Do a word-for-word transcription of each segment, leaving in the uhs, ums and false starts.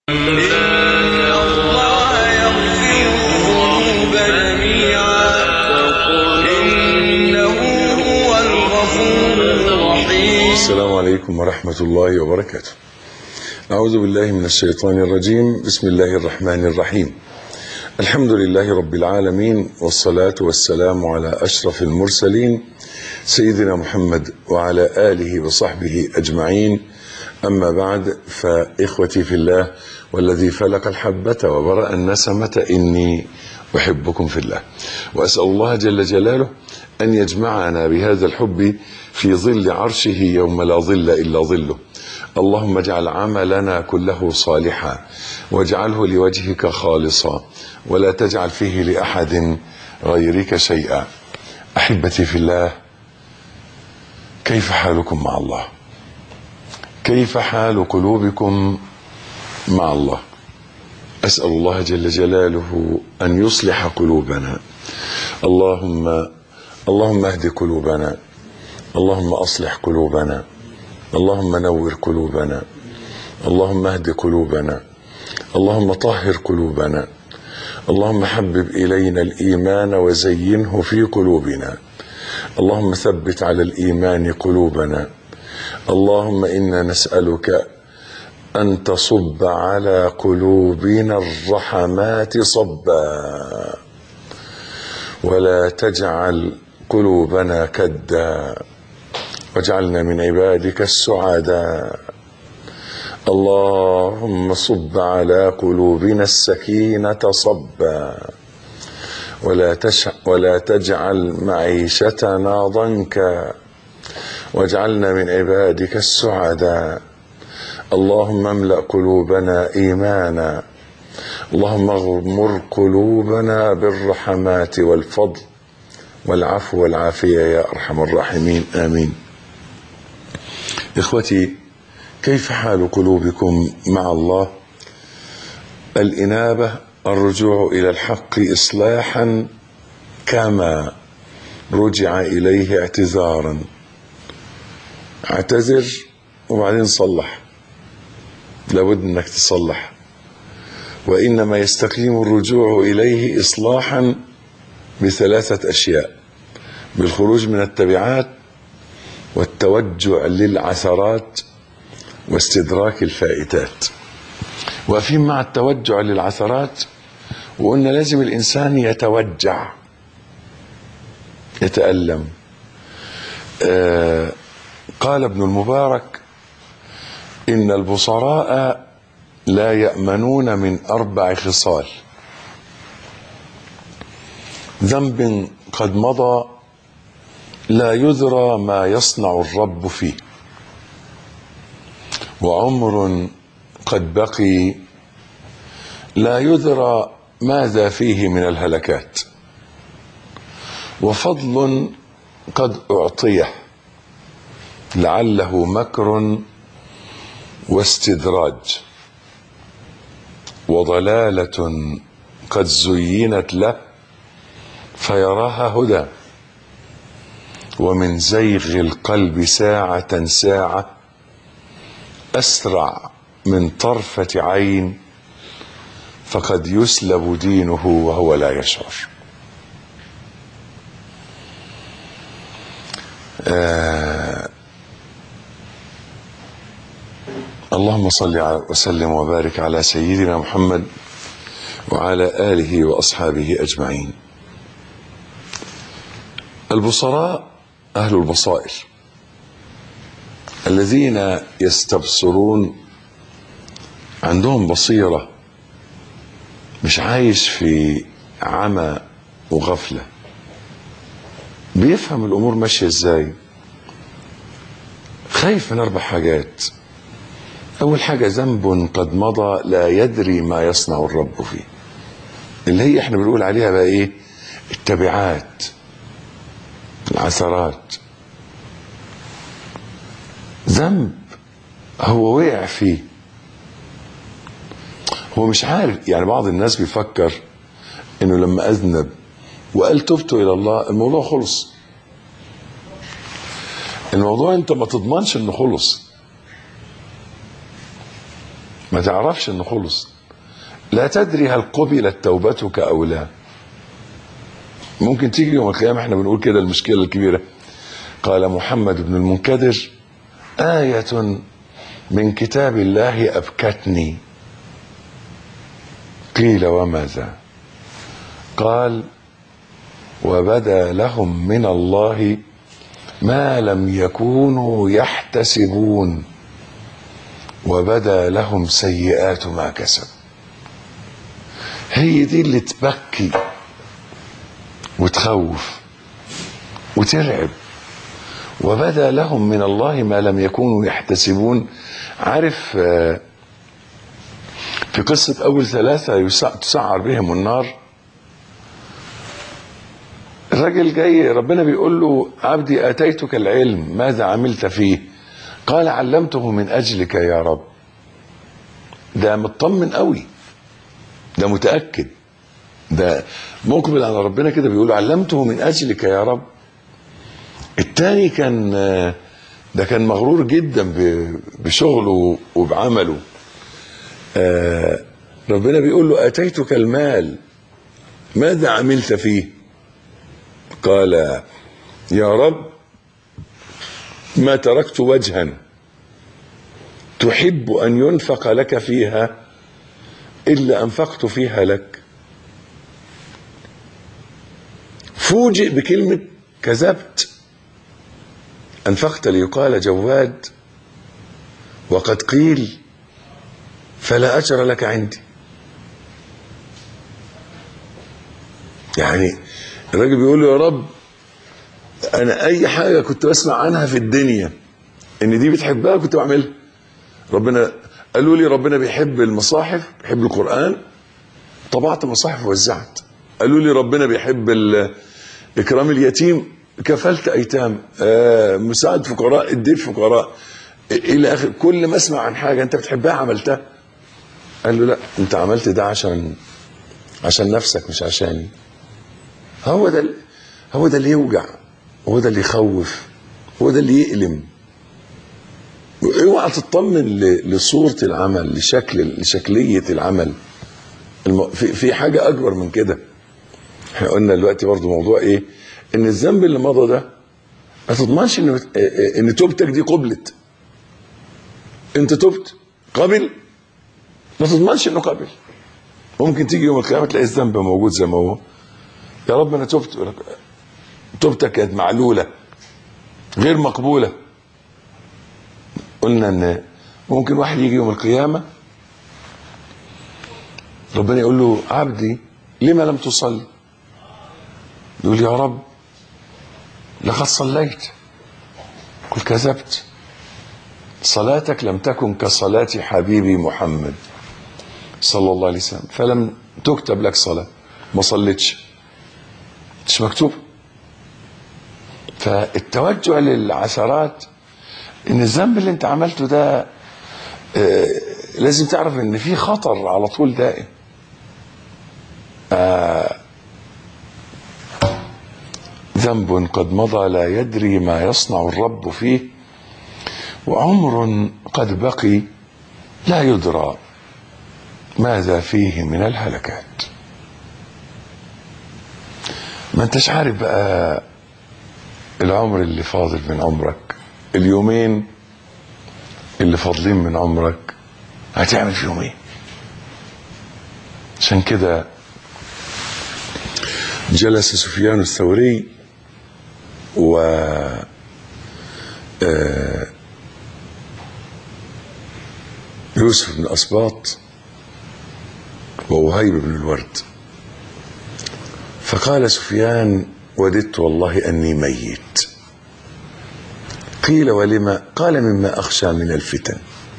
السلام عليكم ورحمة الله وبركاته. أعوذ بالله من الشيطان الرجيم. بسم الله الرحمن الرحيم. الحمد لله رب العالمين، والصلاة والسلام على أشرف المرسلين سيدنا محمد وعلى آله وصحبه أجمعين. أما بعد، فإخوتي في الله والذي فلق الحبة وبرأ النسمة إني أحبكم في الله، وأسأل الله جل جلاله أن يجمعنا بهذا الحب في ظل عرشه يوم لا ظل إلا ظله. اللهم اجعل عملنا كله صالحا واجعله لوجهك خالصا ولا تجعل فيه لأحد غيرك شيئا. أحبتي في الله، كيف حالكم مع الله؟ كيف حال قلوبكم مع الله؟ أسأل الله جل جلاله أن يصلح قلوبنا. اللهم اللهم اهد قلوبنا، اللهم أصلح قلوبنا، اللهم نور قلوبنا، اللهم اهد قلوبنا، اللهم طهر قلوبنا، اللهم حبب إلينا الإيمان وزينه في قلوبنا، اللهم ثبت على الإيمان قلوبنا. اللهم إنا نسألك أن تصب على قلوبنا الرحمات صبا، ولا تجعل قلوبنا كدا، واجعلنا من عبادك السعداء. اللهم صب على قلوبنا السكينة صبا، ولا تش... ولا تجعل معيشتنا ضنكا، واجعلنا من عبادك السعداء. اللهم املأ قلوبنا إيمانا، اللهم اغمر قلوبنا بالرحمات والفضل والعفو والعافية يا أرحم الراحمين، آمين. إخوتي، كيف حال قلوبكم مع الله؟ الإنابة، الرجوع إلى الحق إصلاحا كما رجع إليه اعتذارا. اعتذر وبعدين صلح، لابد أنك تصلح. وإنما يستقيم الرجوع إليه إصلاحا بثلاثة أشياء: بالخروج من التبعات، والتوجع للعثرات، واستدراك الفائتات. واقفين مع التوجع للعثرات، وقلنا لازم الإنسان يتوجع، يتألم. آه قال ابن المبارك: إن البصراء لا يأمنون من أربع خصال: ذنب قد مضى لا يدرى ما يصنع الرب فيه، وعمر قد بقي لا يدرى ماذا فيه من الهلكات، وفضل قد أعطيه لعله مكر واستدراج، وضلالة قد زينت له فيراها هدى، ومن زيغ القلب ساعة ساعة أسرع من طرفة عين، فقد يسلب دينه وهو لا يشعر. آه اللهم صل وسلم وبارك على سيدنا محمد وعلى آله وأصحابه أجمعين. البصراء أهل البصائر، الذين يستبصرون، عندهم بصيرة، مش عايش في عمى وغفلة، بيفهم الأمور ماشية ازاي. خايف من أربع حاجات. أول حاجة: ذنب قد مضى لا يدري ما يصنع الرب فيه، اللي هي احنا بنقول عليها بقى ايه؟ التبعات، العثرات. ذنب هو وقع فيه، هو مش عارف. يعني بعض الناس بيفكر انه لما اذنب وقال تبت الى الله الموضوع خلص. الموضوع انت ما تضمنش انه خلص. ما تعرفش انه خلص، لا تدري هل قبلت توبتك او لا. ممكن تيجي يوم القيامة، احنا بنقول كده المشكلة الكبيرة. قال محمد بن المنكدر: آية من كتاب الله أبكتني. قيل: وماذا؟ قال: وبدا لهم من الله ما لم يكونوا يحتسبون، وبدا لهم سيئات ما كسبوا. هي دي اللي تبكي وتخوف وترعب. وبدا لهم من الله ما لم يكونوا يحتسبون. عارف في قصة أول ثلاثة تسعر بهم النار، الراجل جاي ربنا بيقول له: عبدي آتيتك العلم ماذا عملت فيه؟ قال: علمته من أجلك يا رب. ده مطمن قوي، ده متأكد، ده مقبل على ربنا كده، بيقول: علمته من أجلك يا رب. التاني كان ده كان مغرور جدا بشغله وبعمله. ربنا بيقول له: آتيتك المال ماذا عملت فيه؟ قال: يا رب ما تركت وجها تحب أن ينفق لك فيها إلا أنفقت فيها لك. فوجئ بكلمة كذبت، أنفقت ليقال جواد وقد قيل فلا أجر لك عندي. يعني الراجل بيقول له: يا رب أنا أي حاجة كنت بسمع عنها في الدنيا إن دي بتحبها كنت بعملها. ربنا قالوا لي ربنا بيحب المصاحف، بيحب القرآن، طبعت مصاحف ووزعت. قالوا لي ربنا بيحب إكرام اليتيم، كفلت أيتام، آه مساعد فقراء، اديت فقراء، إلى آخر. كل ما أسمع عن حاجة أنت بتحبها عملتها. قال له: لا، أنت عملت ده عشان عشان نفسك مش عشاني. هو ده هو ده اللي يوجع، هو ده اللي يخوف، هو ده اللي يؤلم. اوعى تطمن لصورة العمل، لشكل لشكلية العمل. في في حاجة أكبر من كده. احنا قلنا دلوقتي برضو موضوع ايه؟ ان الذنب اللي مضى ده ما تضمنش ان ان توبتك دي قبلت. انت تبت قبل، ما تضمنش انه قبل. ممكن تيجي يوم القيامة تلاقي الذنب موجود زي ما هو. يا رب انا تبت، توبتك كانت معلولة غير مقبولة. قلنا ان ممكن واحد يجي يوم القيامة ربنا يقول له: عبدي لما لم تصلي؟ يقول: يا رب لقد صليت. قل: كذبت، صلاتك لم تكن كصلاة حبيبي محمد صلى الله عليه وسلم، فلم تكتب لك صلاة، ما صليتش، مش مكتوب. فالتوجه للعثرات ان الذنب اللي انت عملته ده آه لازم تعرف ان في خطر على طول دائم. آه ذنب قد مضى لا يدري ما يصنع الرب فيه، وعمر قد بقي لا يدرى ماذا فيه من الهلكات. ما انتش عارف بقى العمر اللي فاضل من عمرك، اليومين اللي فاضلين من عمرك هتعمل فيهم ايه. عشان كده جلس سفيان الثوري و يوسف بن أسباط ووهيب بن الورد، فقال سفيان: وددت والله أني ميت. قيل: ولما؟ قال: مما أخشى من الفتن.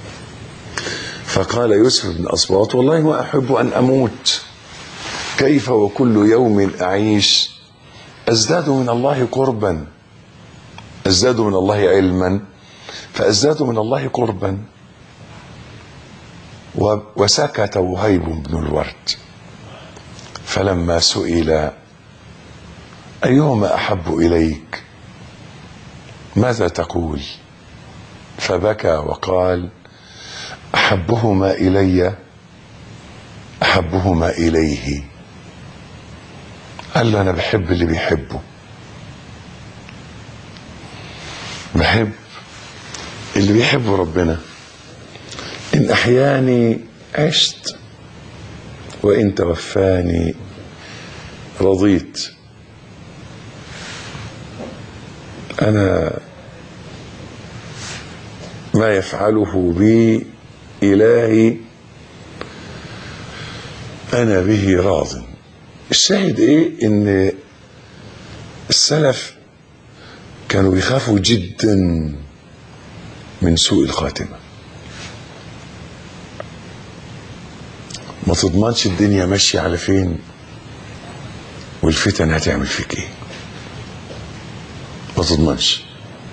فقال يوسف بن أسباط: والله ما أحب أن أموت، كيف وكل يوم أعيش أزداد من الله قربا، أزداد من الله علما فأزداد من الله قربا. وسكت وهيب بن الورد. فلما سئل: أيهما أحب إليك ماذا تقول؟ فبكى وقال: أحبهما إلي أحبهما إليه. قال له أنا بحب اللي بيحبه، بحب اللي بيحبه ربنا. إن أحياني عشت وإن توفاني رضيت. أنا ما يفعله بي إلهي أنا به راض. الشاهد إيه؟ إن السلف كانوا بيخافوا جدا من سوء الخاتمة. ما تضمنش الدنيا ماشية على فين والفتن هتعمل فيك ايه، ما تضمنش.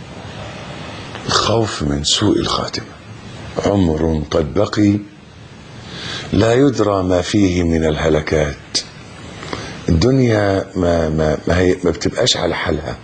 الخوف من سوء الخاتمة. عمر قد بقي لا يدرى ما فيه من الهلكات. الدنيا ما ما ما, هي ما بتبقاش على حالها.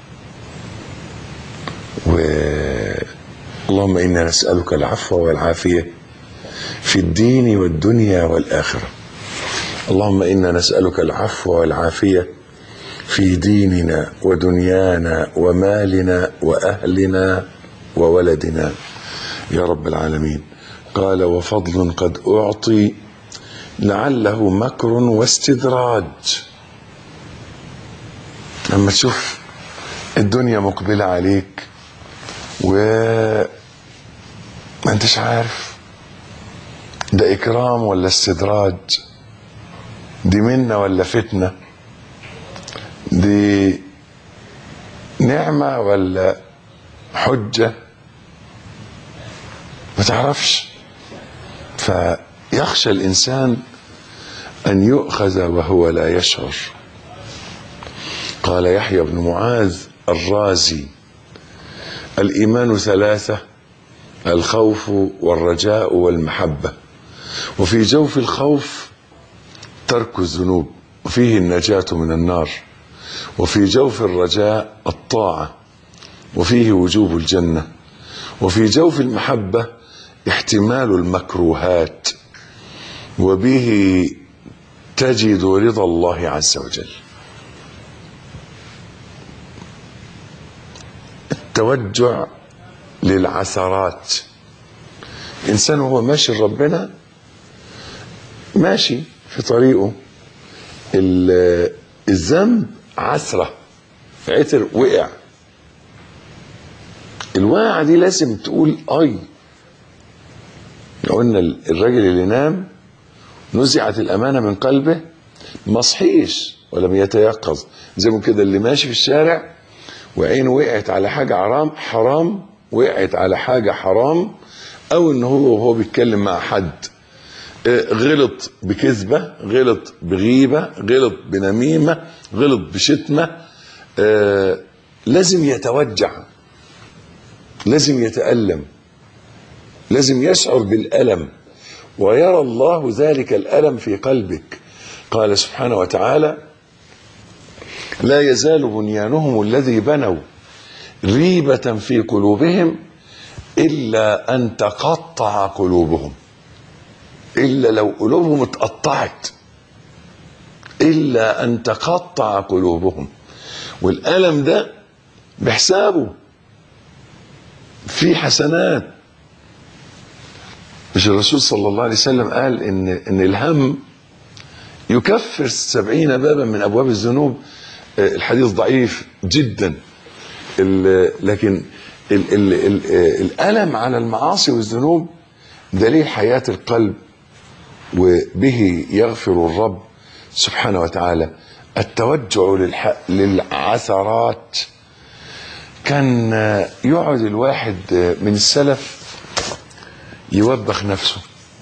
و اللهم إنا نسألك العفو والعافية في الدين والدنيا والآخرة. اللهم إنا نسألك العفو والعافية في ديننا ودنيانا ومالنا وأهلنا وولدنا يا رب العالمين. قال وفضل قد أعطي لعله مكر واستدراج. لما تشوف الدنيا مقبلة عليك وما انتش عارف ده إكرام ولا استدراج، دي منة ولا فتنة، دي نعمة ولا حجة، ما تعرفش. فيخشى الإنسان أن يؤخذ وهو لا يشعر. قال يحيى بن معاذ الرازي الإيمان ثلاثة: الخوف والرجاء والمحبة، وفي جوف الخوف ترك الذنوب وفيه النجاة من النار، وفي جوف الرجاء الطاعة وفيه وجوب الجنة، وفي جوف المحبة احتمال المكروهات وبه تجد رضا الله عز وجل. التوجع للعثرات. الإنسان وهو ماشي ربنا ماشي في طريقه، الذنب عثرة، عثر وقع، الواقعة دي لازم تقول أي. قلنا الراجل اللي نام نزعت الأمانة من قلبه ما صحيش ولم يتيقظ، زي ما كده اللي ماشي في الشارع وعينه وقعت على حاجة حرام حرام وقعت على حاجة حرام، أو إن هو وهو بيتكلم مع حد غلط بكذبة، غلط بغيبة، غلط بنميمة، غلط بشتمة، آه لازم يتوجع، لازم يتألم، لازم يشعر بالألم ويرى الله ذلك الألم في قلبك. قال سبحانه وتعالى: لا يزال بنيانهم الذي بنوا ريبة في قلوبهم إلا أن تقطع قلوبهم. إلا لو قلوبهم اتقطعت، إلا أن تقطع قلوبهم. والألم ده بحسابه في حسنات. مش الرسول صلى الله عليه وسلم قال إن إن الهم يكفر سبعين بابا من أبواب الذنوب؟ الحديث ضعيف جدا، لكن ال ال ال الألم على المعاصي والذنوب دليل حياة القلب، وبه يغفر الرب سبحانه وتعالى. التوجع للعثرات. كان يقعد الواحد من السلف يوبخ نفسه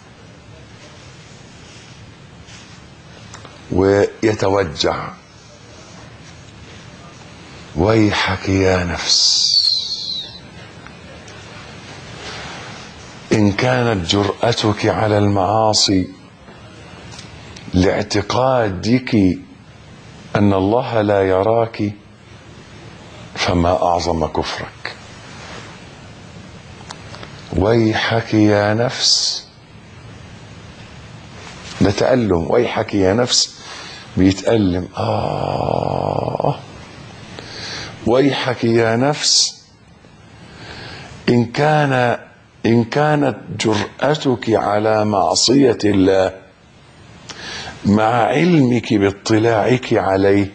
ويتوجع: ويحك يا نفس إن كانت جرأتك على المعاصي لاعتقادك أن الله لا يراك فما أعظم كفرك. ويحك يا نفس ده تألم. ويحك يا نفس بيتألم. آه ويحك يا نفس إن كان إن كانت جرأتك على معصية الله مع علمك باطلاعك عليه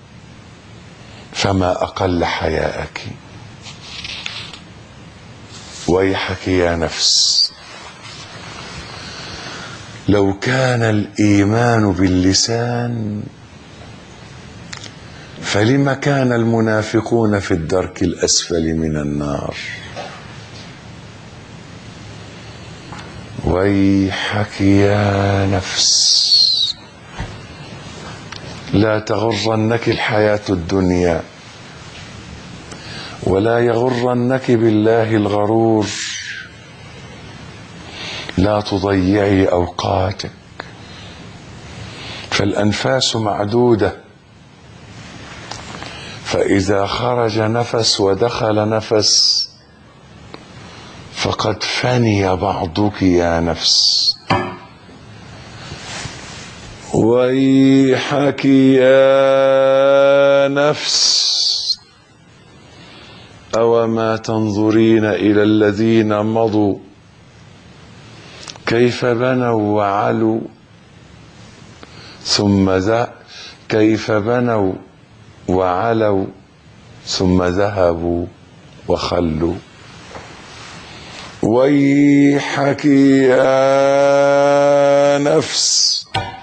فما أقل حياءك. ويحك يا نفس لو كان الإيمان باللسان فلما كان المنافقون في الدرك الأسفل من النار. ويحك يا نفس لا تغرنك الحياة الدنيا ولا يغرنك بالله الغرور. لا تضيعي أوقاتك فالأنفاس معدودة، فإذا خرج نفس ودخل نفس فقد فني بعضك يا نفس. ويحك يا نفس أوما تنظرين إلى الذين مضوا كيف بنوا وعلوا ثم ذا كيف بنوا وعلوا ثم ذهبوا وخلوا. ويحك يا نفس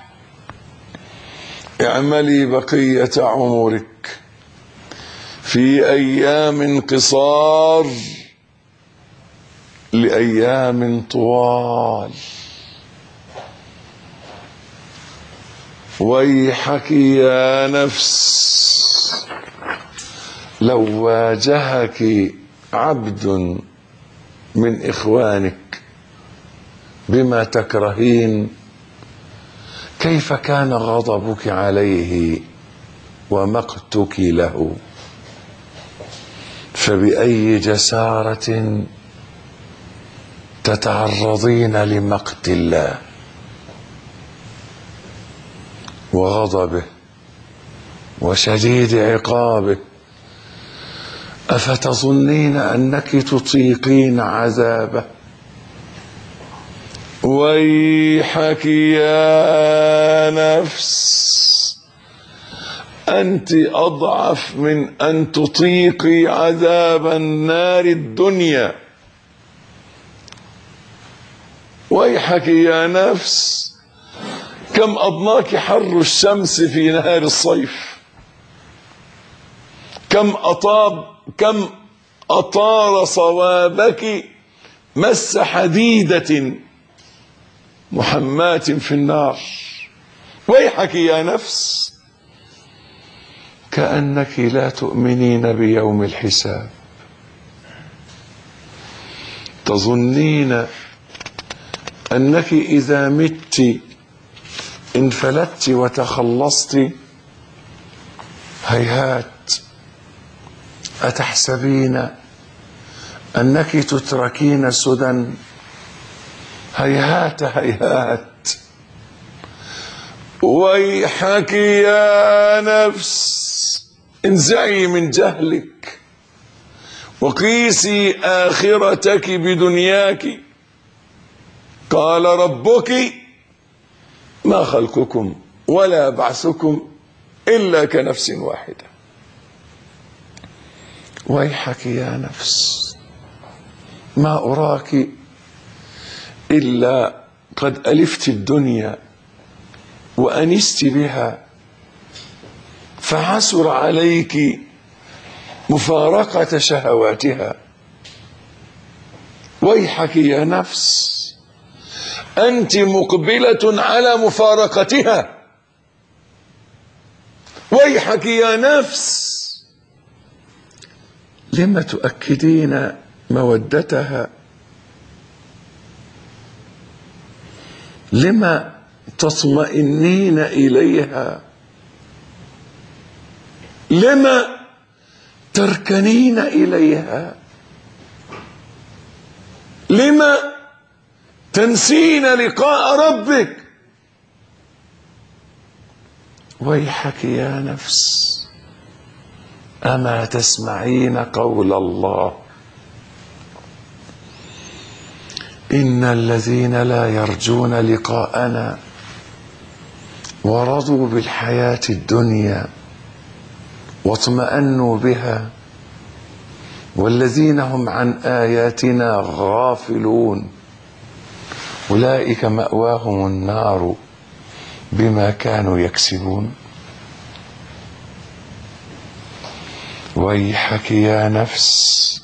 اعملي بقية عمرك في أيام قصار لأيام طوال. ويحك يا نفس لو واجهك عبد من إخوانك بما تكرهين كيف كان غضبك عليه ومقتك له؟ فبأي جسارة تتعرضين لمقت الله وغضبه وشديد عقابه؟ أفتظنين أنك تطيقين عذابه؟ ويحك يا نفس أنت أضعف من أن تطيقي عذاب النار الدنيا. ويحك يا نفس كم أضناك حر الشمس في نهار الصيف، كم أطاب كم أطار صوابك مس حديدة محماة في النار. ويحك يا نفس كأنك لا تؤمنين بيوم الحساب، تظنين أنك إذا مت انفلت وتخلصت. هيهات أتحسبين أنك تتركين سدى؟ هيهات هيهات. ويحك يا نفس انزعي من جهلك وقيسي آخرتك بدنياك. قال ربك ما خلقكم ولا بعثكم إلا كنفس واحدة. ويحك يا نفس ما أراك إلا قد ألفت الدنيا وأنست بها فعسر عليك مفارقة شهواتها. ويحك يا نفس أنت مقبلة على مفارقتها. ويحك يا نفس لما تؤكدين مودتها؟ لما تطمئنين إليها؟ لما تركنين إليها؟ لما تنسين لقاء ربك ويحك يا نفس أما تسمعين قول الله إن الذين لا يرجون لقاءنا ورضوا بالحياة الدنيا واطمأنوا بها والذين هم عن آياتنا غافلون أولئك مأواهم النار بما كانوا يكسبون. ويحك يا نفس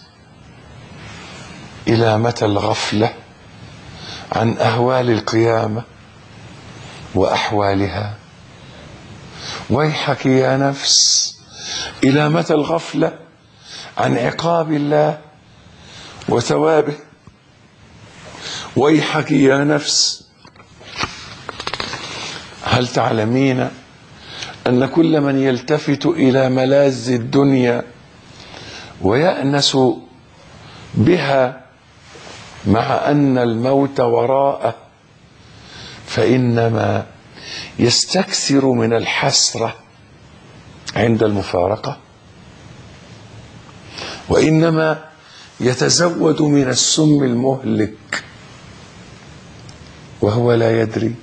إلى متى الغفلة عن أهوال القيامة وأحوالها؟ ويحك يا نفس إلى متى الغفلة عن عقاب الله وثوابه؟ ويحك يا نفس هل تعلمين أن كل من يلتفت إلى ملاذ الدنيا ويأنس بها مع أن الموت وراءه فإنما يستكثر من الحسرة عند المفارقة، وإنما يتزود من السم المهلك وهو لا يدري.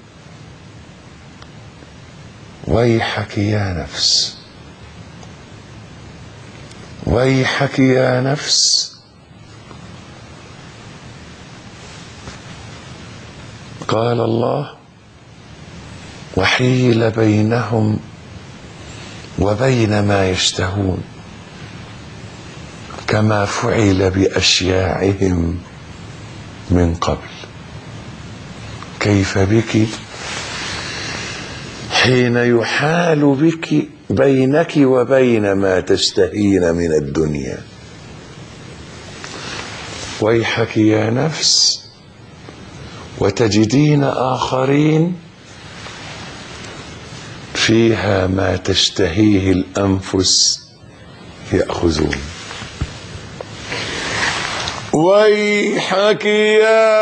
ويحك يا نفس ويحك يا نفس قال الله وحيل بينهم وبين ما يشتهون كما فعل بأشياعهم من قبل. كيف بك حين يحال بك بينك وبين ما تشتهين من الدنيا. ويحك يا نفس وتجدين آخرين فيها ما تشتهيه الأنفس يأخذون. ويحك يا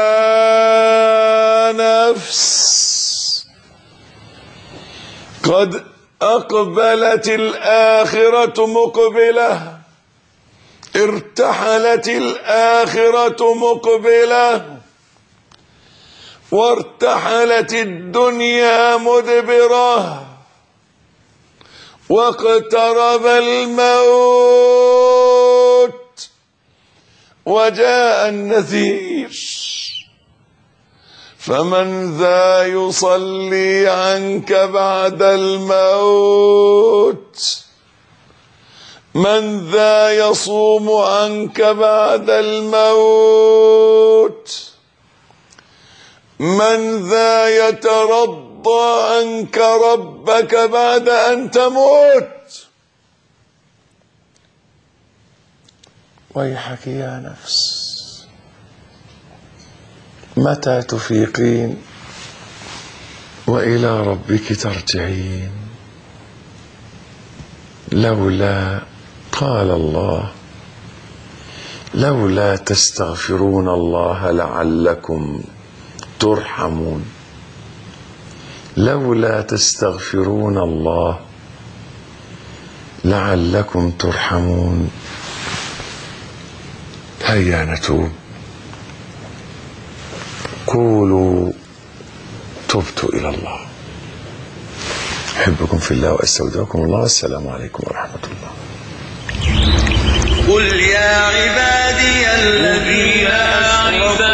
نفس قد أقبلت الآخرة مقبلة ارتحلت الآخرة مقبلة وارتحلت الدنيا مدبرة واقترب الموت وجاء النذير فمن ذا يصلي عنك بعد الموت من ذا يصوم عنك بعد الموت من ذا يترضى عنك ربك بعد أن تموت. ويحك يا نفس متى تفيقين وإلى ربك ترجعين؟ لولا قال الله لولا تستغفرون الله لعلكم ترحمون. لولا تستغفرون الله لعلكم ترحمون. هيا نتوب. قولوا تبت إلى الله. أحبكم في الله وأستودعكم الله. السلام عليكم ورحمة الله. قل يا عبادي